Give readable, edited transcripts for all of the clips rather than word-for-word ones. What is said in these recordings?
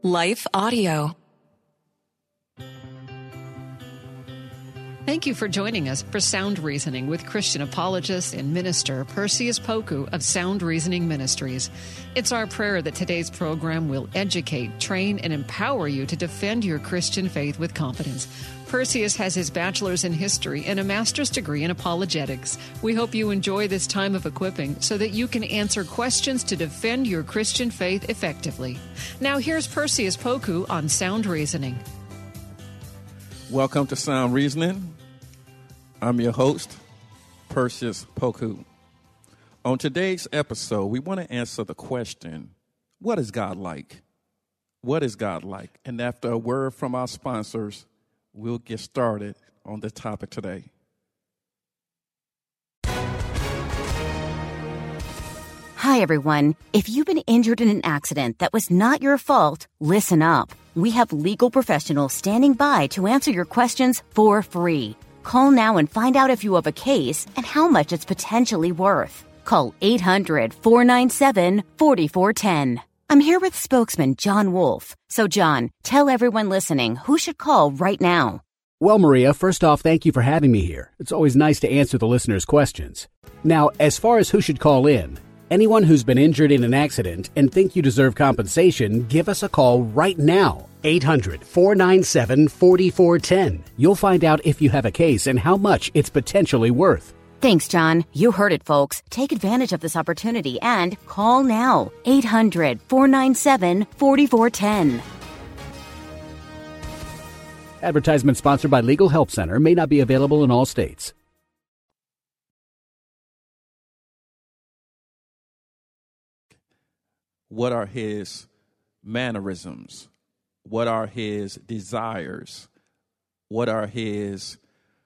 Life Audio. Thank you for joining us for Sound Reasoning with Christian apologist and minister Perseus Poku of Sound Reasoning Ministries. It's our prayer that today's program will educate, train, and empower you to defend your Christian faith with confidence. Perseus has his bachelor's in history and a master's degree in apologetics. We hope you enjoy this time of equipping so that you can answer questions to defend your Christian faith effectively. Now here's Perseus Poku on Sound Reasoning. Welcome to Sound Reasoning. I'm your host, Perseus Poku. On today's episode, we want to answer the question, what is God like? What is God like? And after a word from our sponsors, we'll get started on the topic today. Hi, everyone. If you've been injured in an accident that was not your fault, listen up. We have legal professionals standing by to answer your questions for free. Call now and find out if you have a case and how much it's potentially worth. Call 800-497-4410. I'm here with spokesman John Wolf. So, John, tell everyone listening who should call right now. Well, Maria, first off, thank you for having me here. It's always nice to answer the listeners' questions. Now, as far as who should call in, anyone who's been injured in an accident and think you deserve compensation, give us a call right now. 800-497-4410. You'll find out if you have a case and how much it's potentially worth. Thanks, John. You heard it, folks. Take advantage of this opportunity and call now. 800-497-4410. Advertisement sponsored by Legal Help Center, may not be available in all states. What are his mannerisms? What are his desires? What are his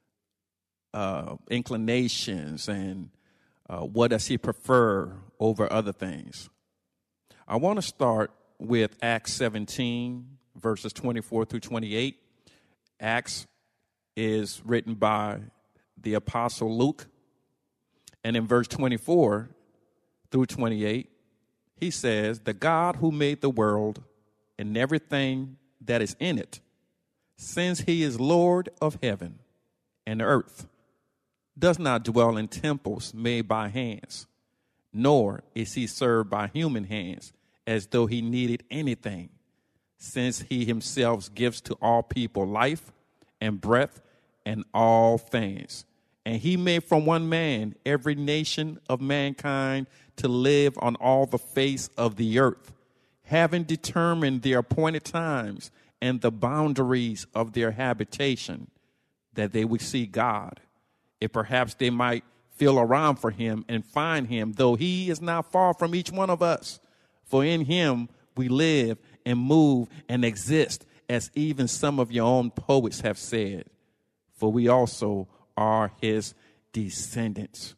inclinations? And what does he prefer over other things? I want to start with Acts 17, verses 24 through 28. Acts is written by the Apostle Luke. And in verse 24 through 28, he says, the God who made the world and everything that is in it, since he is Lord of heaven and earth, does not dwell in temples made by hands, nor is he served by human hands as though he needed anything, since he himself gives to all people life and breath and all things. And he made from one man every nation of mankind to live on all the face of the earth, having determined their appointed times and the boundaries of their habitation, that they would see God, if perhaps they might feel around for him and find him, though he is not far from each one of us. For in him we live and move and exist, as even some of your own poets have said, for we also are his descendants.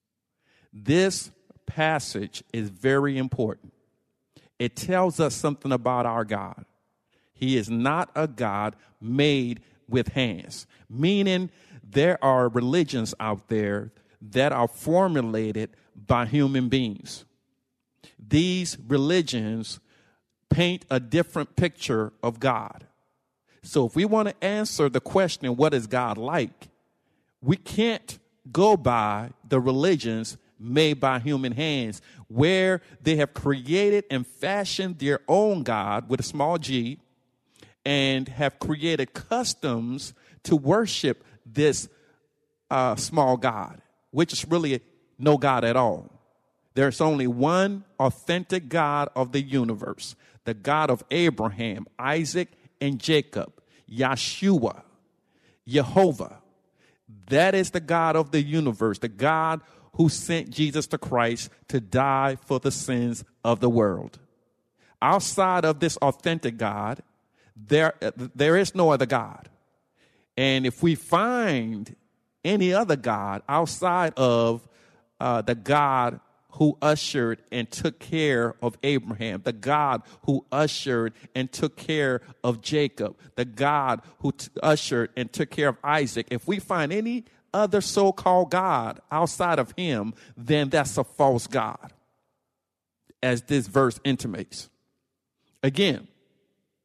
This passage is very important. It tells us something about our God. He is not a God made with hands, meaning there are religions out there that are formulated by human beings. These religions paint a different picture of God. So if we want to answer the question, what is God like? We can't go by the religions made by human hands, where they have created and fashioned their own God with a small g, and have created customs to worship this small God, which is really no God at all. There's only one authentic God of the universe, the God of Abraham, Isaac, and Jacob, Yeshua, Jehovah. That is the God of the universe, the God who sent Jesus the Christ to die for the sins of the world. Outside of this authentic God, there is no other God. And if we find any other God outside of the God who ushered and took care of Abraham, the God who ushered and took care of Jacob, the God who ushered and took care of Isaac, if we find any other so-called God outside of him, then that's a false God, as this verse intimates. Again,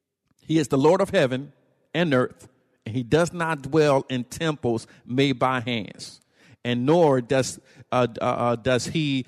He is the Lord of heaven and earth, and he does not dwell in temples made by hands, and nor does he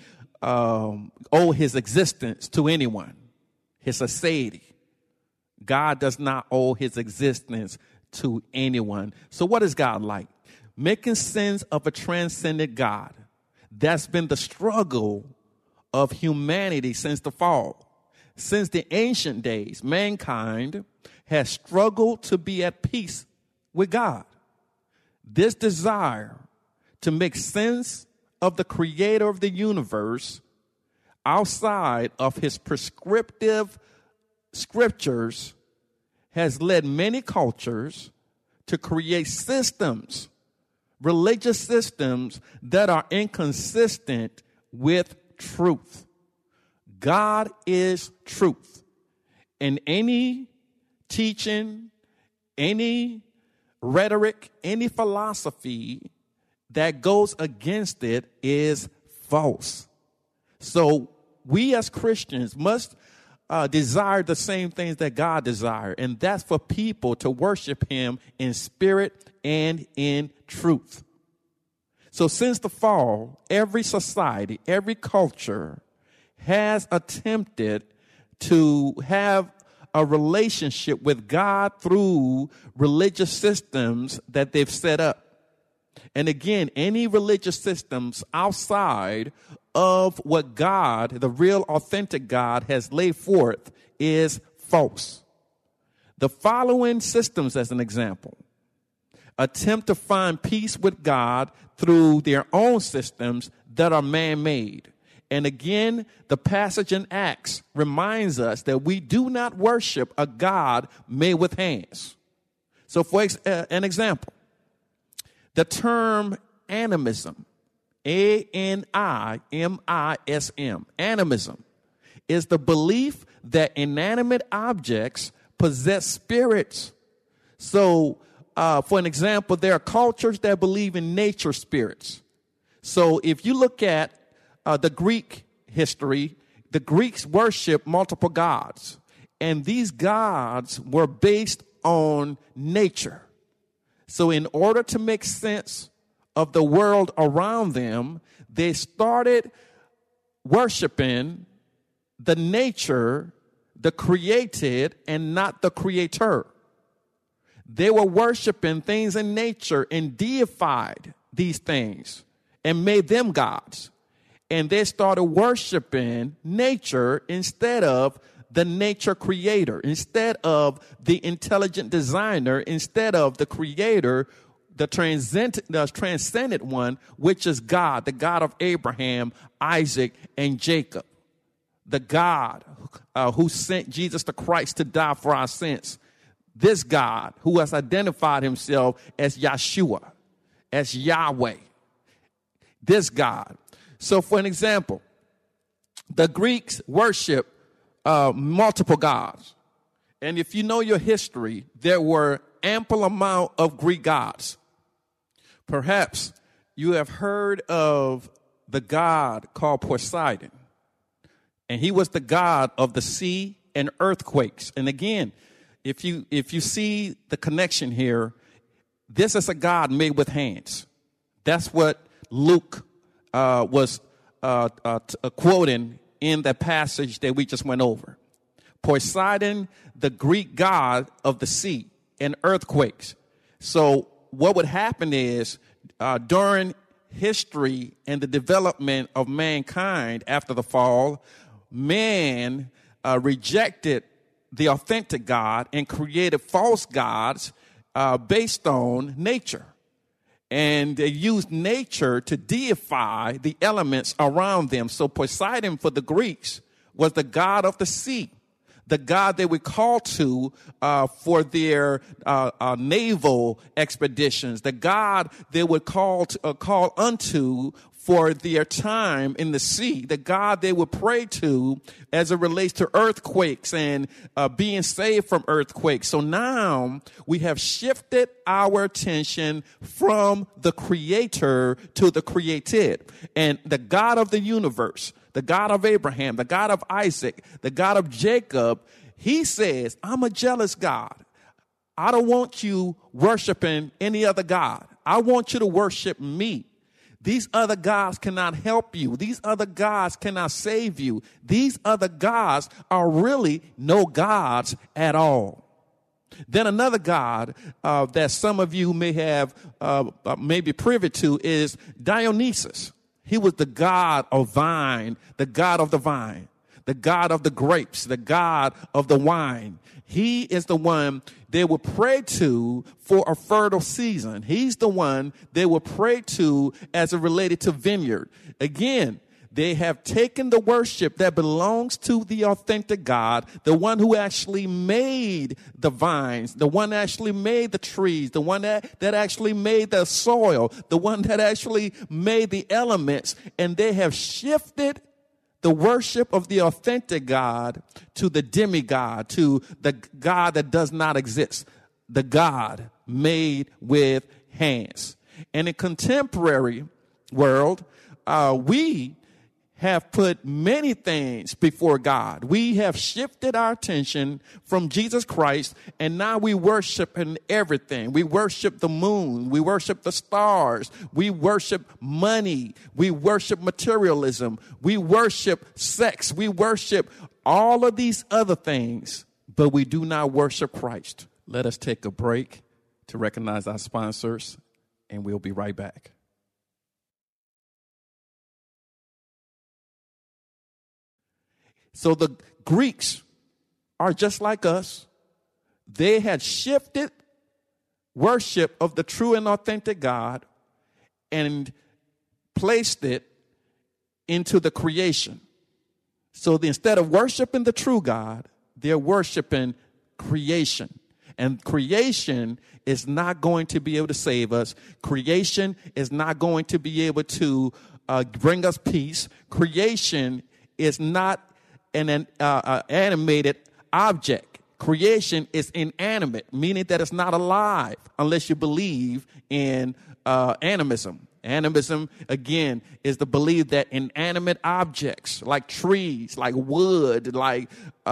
owe his existence to anyone, his aseity. God does not owe his existence to anyone. So what is God like? Making sense of a transcendent God. That's been the struggle of humanity since the fall. Since the ancient days, mankind has struggled to be at peace with God. This desire to make sense of the creator of the universe outside of his prescriptive scriptures has led many cultures to create systems, religious systems that are inconsistent with truth. God is truth. And any teaching, any rhetoric, any philosophy that goes against it is false. So we as Christians must desire the same things that God desires, and that's for people to worship him in spirit and in truth. So since the fall, every society, every culture has attempted to have a relationship with God through religious systems that they've set up. And again, any religious systems outside of what God, the real authentic God, has laid forth is false. The following systems, as an example, attempt to find peace with God through their own systems that are man-made. And again, the passage in Acts reminds us that we do not worship a God made with hands. So for an example, the term animism, A-N-I-M-I-S-M, animism, is the belief that inanimate objects possess spirits. So, for an example, there are cultures that believe in nature spirits. So if you look at the Greek history, the Greeks worshiped multiple gods, and these gods were based on nature. So in order to make sense of the world around them, they started worshiping the nature, the created, and not the creator. They were worshiping things in nature and deified these things and made them gods. And they started worshiping nature instead of the nature creator, instead of the intelligent designer, instead of the creator, the transcendent one, which is God, the God of Abraham, Isaac, and Jacob. The God who sent Jesus the Christ to die for our sins. This God who has identified himself as Yeshua, as Yahweh. This God. So for an example, the Greeks worship multiple gods. And if you know your history, there were ample amount of Greek gods. Perhaps you have heard of the god called Poseidon. And he was the god of the sea and earthquakes. And again, if you see the connection here, this is a god made with hands. That's what Luke was quoting in the passage that we just went over. Poseidon, the Greek god of the sea and earthquakes. So what would happen is during history and the development of mankind after the fall, man rejected the authentic God and created false gods based on nature. And they used nature to deify the elements around them. So Poseidon for the Greeks was the god of the sea, the god they would call to for their naval expeditions, the god they would call unto for their time in the sea, the God they would pray to as it relates to earthquakes and being saved from earthquakes. So now we have shifted our attention from the creator to the created. And the God of the universe, the God of Abraham, the God of Isaac, the God of Jacob, he says, I'm a jealous God. I don't want you worshiping any other God. I want you to worship me. These other gods cannot help you. These other gods cannot save you. These other gods are really no gods at all. Then another god that some of you may have maybe privy to is Dionysus. He was the god of vine, the god of the vine, the god of the grapes, the god of the wine. He is the one they would pray to for a fertile season. He's the one they would pray to as it related to vineyard. Again, they have taken the worship that belongs to the authentic God, the one who actually made the vines, the one that actually made the trees, the one that actually made the soil, the one that actually made the elements, and they have shifted the worship of the authentic God to the demigod, to the God that does not exist, the God made with hands. And in contemporary world, we have put many things before God. We have shifted our attention from Jesus Christ, and now we worship in everything. We worship the moon. We worship the stars. We worship money. We worship materialism. We worship sex. We worship all of these other things, but we do not worship Christ. Let us take a break to recognize our sponsors, and we'll be right back. So the Greeks are just like us. They had shifted worship of the true and authentic God and placed it into the creation. So instead of worshiping the true God, they're worshiping creation. And creation is not going to be able to save us. Creation is not going to be able to bring us peace. Creation is not an animated object. Creation is inanimate, meaning that it's not alive unless you believe in animism. Animism, again, is the belief that inanimate objects like trees, like wood, like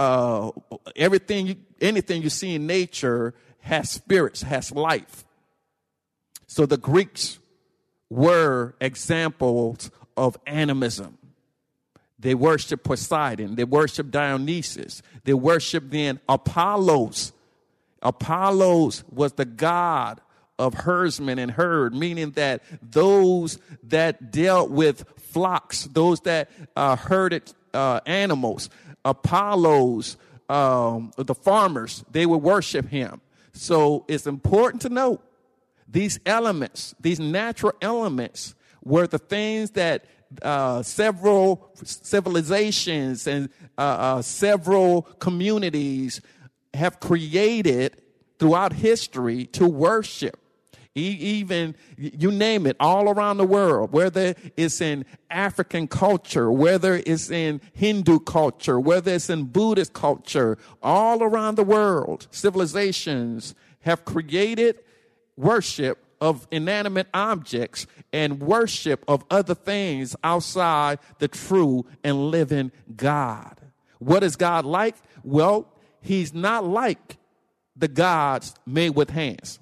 anything you see in nature has spirits, has life. So the Greeks were examples of animism. They worship Poseidon. They worship Dionysus. They worship then Apollos. Apollos was the god of herdsmen and herd, meaning that those that dealt with flocks, those that herded animals, Apollos, the farmers, they would worship him. So it's important to note these elements, these natural elements, were the things that several civilizations and several communities have created throughout history to worship. Even, you name it, all around the world, whether it's in African culture, whether it's in Hindu culture, whether it's in Buddhist culture, all around the world, civilizations have created worship of inanimate objects and worship of other things outside the true and living God. What is God like? Well, he's not like the gods made with hands.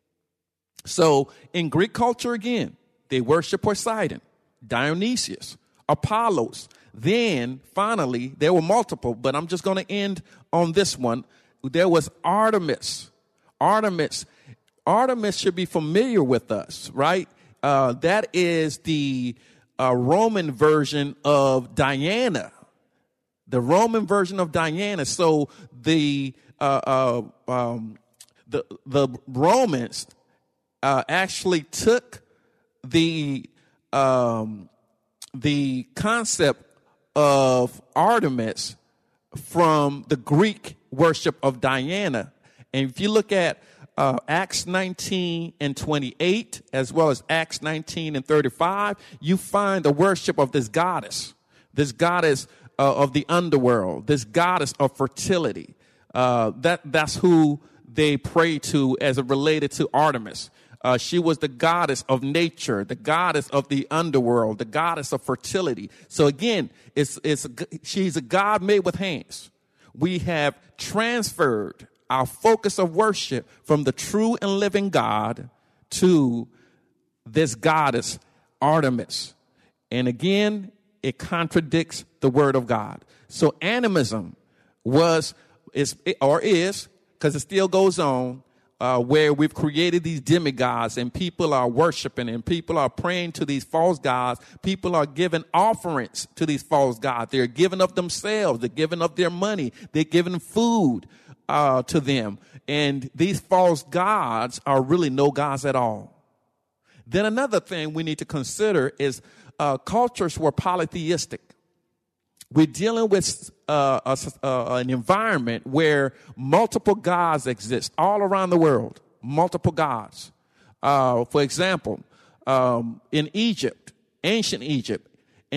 So in Greek culture, again, they worship Poseidon, Dionysius, Apollos. Then finally, there were multiple, but I'm just going to end on this one. There was Artemis. Artemis should be familiar with us, right? That is the Roman version of Diana. The Roman version of Diana. So the Romans actually took the concept of Artemis from the Greek worship of Diana. And if you look at Acts 19 and 28, as well as Acts 19 and 35, you find the worship of this goddess of the underworld, this goddess of fertility. That's who they pray to as it related to Artemis. She was the goddess of nature, the goddess of the underworld, the goddess of fertility. So again, she's a god made with hands. we have transferred our focus of worship from the true and living God to this goddess, Artemis. And again, it contradicts the word of God. So animism is, because it still goes on, where we've created these demigods and people are worshiping and people are praying to these false gods. People are giving offerings to these false gods. They're giving of themselves. They're giving of their money. They're giving food to them. And these false gods are really no gods at all. Then another thing we need to consider is cultures were polytheistic. We're dealing with an environment where multiple gods exist all around the world, multiple gods. For example, in Egypt, ancient Egypt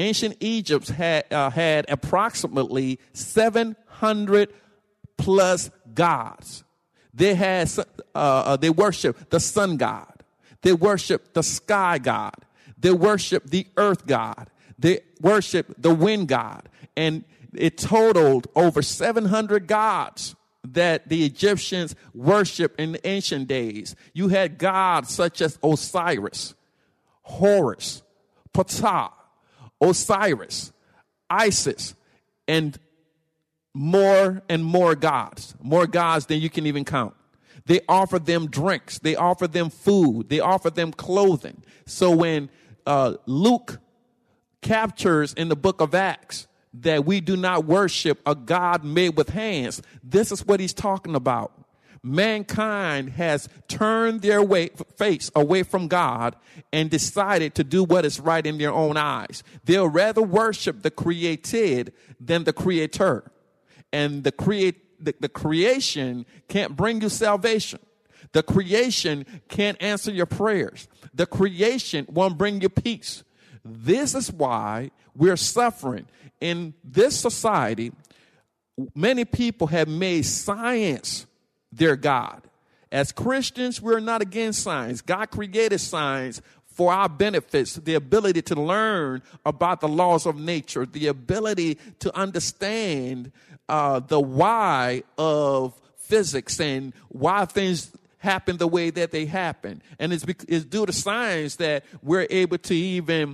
had approximately 700 plus gods. They worship the sun god. They worship the sky god. They worship the earth god. They worship the wind god. And it totaled over 700 gods that the Egyptians worshiped in the ancient days. You had gods such as Osiris, Horus, Ptah, Osiris, Isis, and more gods than you can even count. They offer them drinks. They offer them food. They offer them clothing. So when Luke captures in the book of Acts that we do not worship a God made with hands, this is what he's talking about. Mankind has turned their face away from God and decided to do what is right in their own eyes. They'll rather worship the created than the creator. And the creation can't bring you salvation. The creation can't answer your prayers. The creation won't bring you peace. This is why we're suffering. In this society, many people have made science their God. As Christians, we're not against science. God created science for our benefits, the ability to learn about the laws of nature, the ability to understand the why of physics and why things happen the way that they happen. And it's due to science that we're able to even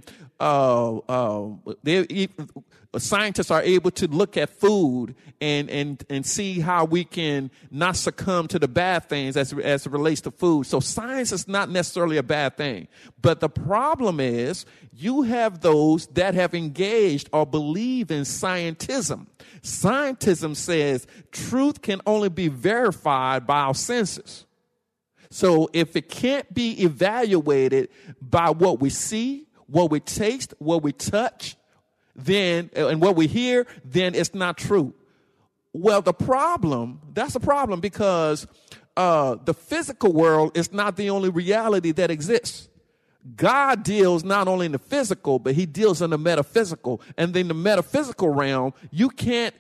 scientists are able to look at food and see how we can not succumb to the bad things as it relates to food. So science is not necessarily a bad thing. But the problem is you have those that have engaged or believe in scientism. Scientism says truth can only be verified by our senses. So if it can't be evaluated by what we see, what we taste, what we touch, then and what we hear, then it's not true. Well, that's a problem because the physical world is not the only reality that exists. God deals not only in the physical, but he deals in the metaphysical. And in the metaphysical realm, you can't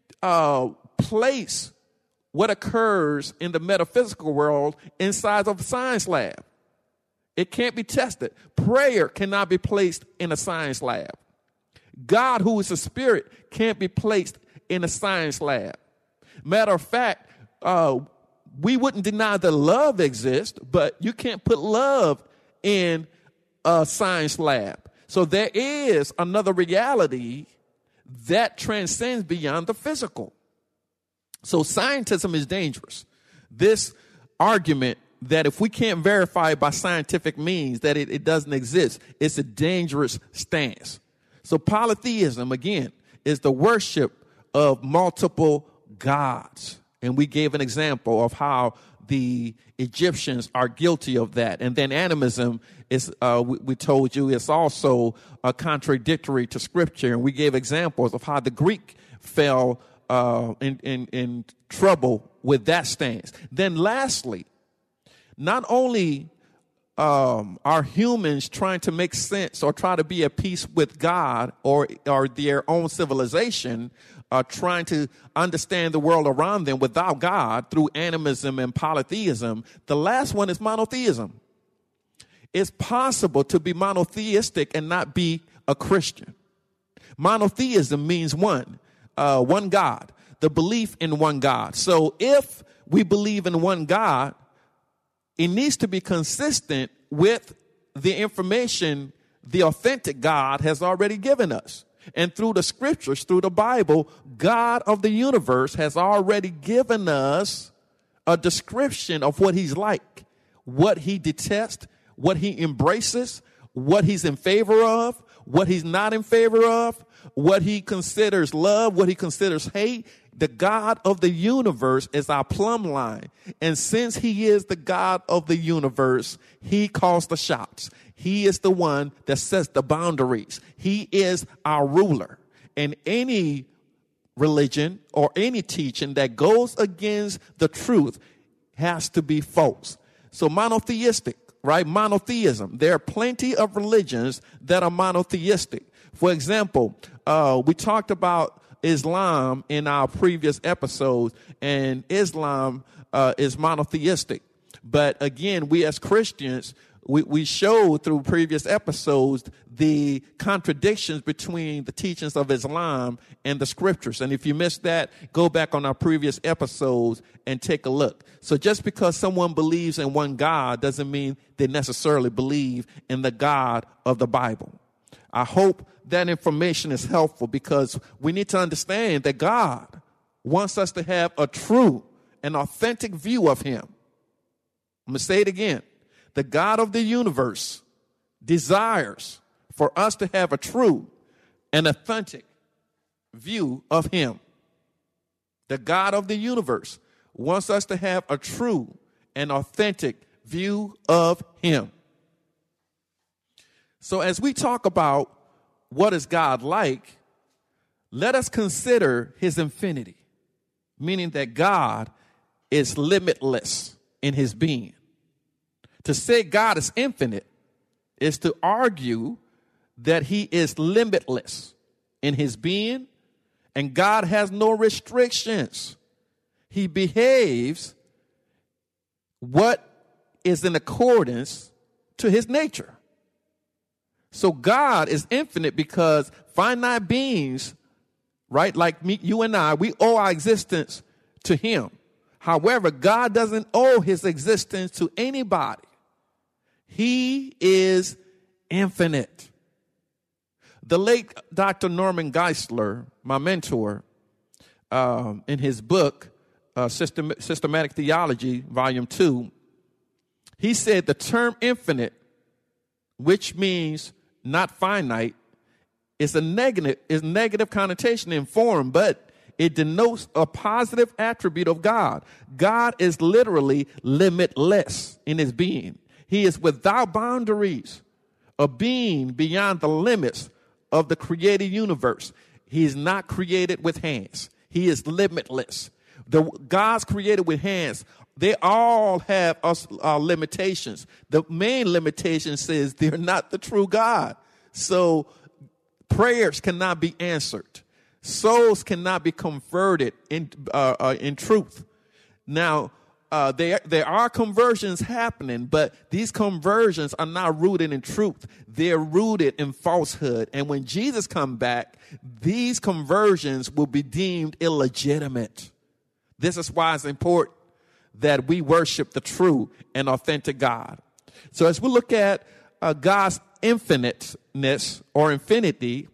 place what occurs in the metaphysical world inside of a science lab. It can't be tested. Prayer cannot be placed in a science lab. God, who is a spirit, can't be placed in a science lab. Matter of fact, we wouldn't deny that love exists, but you can't put love in a science lab. So there is another reality that transcends beyond the physical. So scientism is dangerous. This argument that if we can't verify it by scientific means that it doesn't exist, it's a dangerous stance. So polytheism, again, is the worship of multiple gods. And we gave an example of how the Egyptians are guilty of that. And then animism is, we told you, it's also contradictory to Scripture. And we gave examples of how the Greek fell in trouble with that stance. Then lastly, not only are humans trying to make sense or try to be at peace with God or their own civilization, trying to understand the world around them without God through animism and polytheism, the last one is monotheism. It's possible to be monotheistic and not be a Christian. Monotheism means one God. the belief in one God. So if we believe in one God, it needs to be consistent with the information the authentic God has already given us. And through the scriptures, through the Bible, God of the universe has already given us a description of what he's like, what he detests, what he embraces, what he's in favor of, what he's not in favor of, what he considers love, what he considers hate. The God of the universe is our plumb line. And since he is the God of the universe, he calls the shots. He is the one that sets the boundaries. He is our ruler. And any religion or any teaching that goes against the truth has to be false. So monotheistic, right? Monotheism. There are plenty of religions that are monotheistic. For example, we talked about Islam in our previous episodes, and Islam is monotheistic. But again, we as Christians, we showed through previous episodes the contradictions between the teachings of Islam and the scriptures. And if you missed that, go back on our previous episodes and take a look. So just because someone believes in one God doesn't mean they necessarily believe in the God of the Bible. I hope that information is helpful, because we need to understand that God wants us to have a true and authentic view of him. I'm going to say it again. The God of the universe desires for us to have a true and authentic view of him. The God of the universe wants us to have a true and authentic view of him. So as we talk about what is God like, let us consider his infinity, meaning that God is limitless in his being. To say God is infinite is to argue that he is limitless in his being, and God has no restrictions. He behaves what is in accordance to his nature. So God is infinite because finite beings, right, like me, you and I, we owe our existence to him. However, God doesn't owe his existence to anybody. He is infinite. The late Dr. Norman Geisler, my mentor, in his book, Systematic Theology, Volume 2, he said the term infinite, which means not finite, is negative connotation in form, but it denotes a positive attribute of God. God is literally limitless in his being. He is without boundaries, a being beyond the limits of the created universe. He is not created with hands. He is limitless. The gods created with hands, they all have limitations. The main limitation says they're not the true God. So prayers cannot be answered. Souls cannot be converted in truth. Now, there are conversions happening, but these conversions are not rooted in truth. They're rooted in falsehood. And when Jesus comes back, these conversions will be deemed illegitimate. This is why it's important that we worship the true and authentic God. So as we look at God's infiniteness or infinity,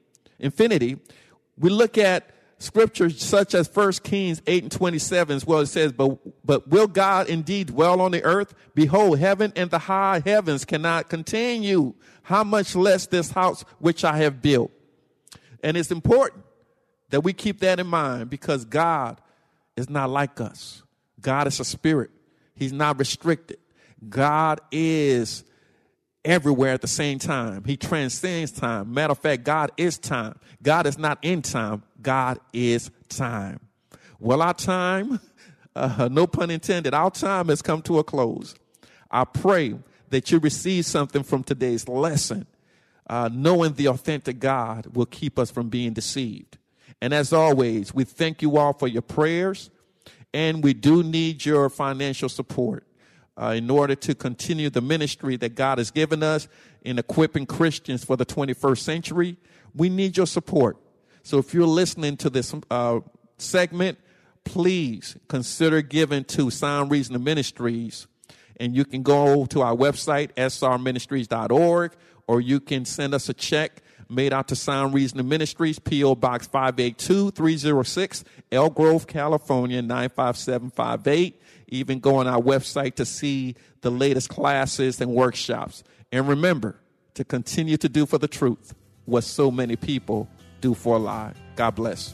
we look at scriptures such as 1 Kings 8:27, as well. It says, but will God indeed dwell on the earth? Behold, heaven and the high heavens cannot contain you. How much less this house which I have built? And it's important that we keep that in mind, because God is not like us. God is a spirit. He's not restricted. God is everywhere at the same time. He transcends time. Matter of fact, God is time. God is not in time. God is time. Well, our time, no pun intended, our time has come to a close. I pray that you receive something from today's lesson. Knowing the authentic God will keep us from being deceived. And as always, we thank you all for your prayers, and we do need your financial support in order to continue the ministry that God has given us in equipping Christians for the 21st century. We need your support. So if you're listening to this segment, please consider giving to Sound Reasoning Ministries. And you can go to our website, srministries.org, or you can send us a check made out to Sound Reasoning Ministries, P.O. Box 582-306, Elk Grove, California, 95758. Even go on our website to see the latest classes and workshops. And remember to continue to do for the truth what so many people do for a lie. God bless.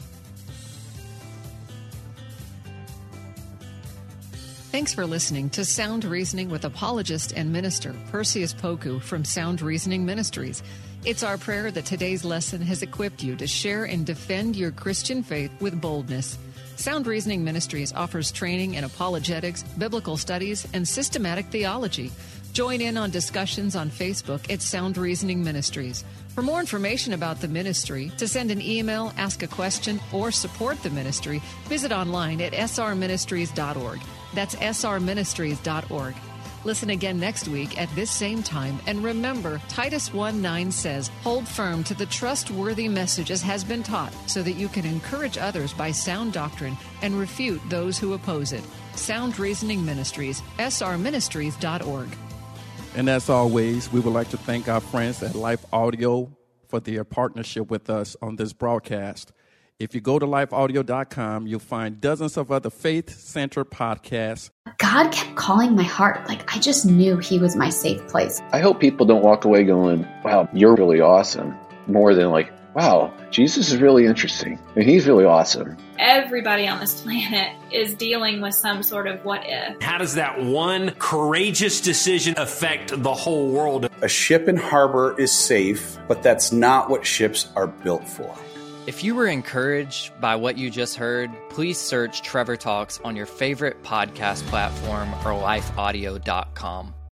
Thanks for listening to Sound Reasoning with apologist and minister Perseus Poku from Sound Reasoning Ministries. It's our prayer that today's lesson has equipped you to share and defend your Christian faith with boldness. Sound Reasoning Ministries offers training in apologetics, biblical studies, and systematic theology. Join in on discussions on Facebook at Sound Reasoning Ministries. For more information about the ministry, to send an email, ask a question, or support the ministry, visit online at srministries.org. That's srministries.org. Listen again next week at this same time. And remember, Titus 1:9 says, hold firm to the trustworthy message as has been taught, so that you can encourage others by sound doctrine and refute those who oppose it. Sound Reasoning Ministries, srministries.org. And as always, we would like to thank our friends at Life Audio for their partnership with us on this broadcast. If you go to lifeaudio.com, you'll find dozens of other faith-centered podcasts. God kept calling my heart. Like, I just knew he was my safe place. I hope people don't walk away going, wow, you're really awesome. More than like, wow, Jesus is really interesting and he's really awesome. Everybody on this planet is dealing with some sort of what if. How does that one courageous decision affect the whole world? A ship in harbor is safe, but that's not what ships are built for. If you were encouraged by what you just heard, please search Trevor Talks on your favorite podcast platform or lifeaudio.com.